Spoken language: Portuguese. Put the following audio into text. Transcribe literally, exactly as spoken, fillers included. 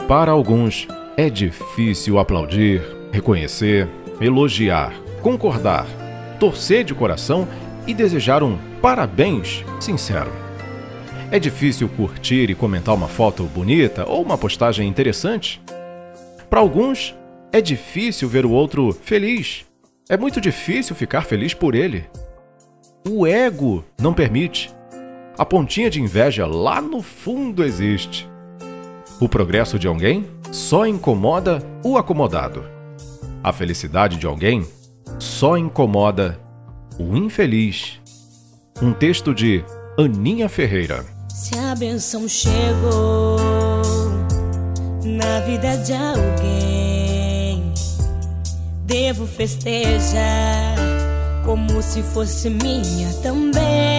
Para alguns, é difícil aplaudir, reconhecer, elogiar, concordar, torcer de coração e desejar um parabéns sincero. É difícil curtir e comentar uma foto bonita ou uma postagem interessante. Para alguns, é difícil ver o outro feliz. É muito difícil ficar feliz por ele. O ego não permite. A pontinha de inveja lá no fundo existe. O progresso de alguém só incomoda o acomodado. A felicidade de alguém só incomoda o infeliz. Um texto de Aninha Ferreira. Se a bênção chegou na vida de alguém, devo festejar como se fosse minha também.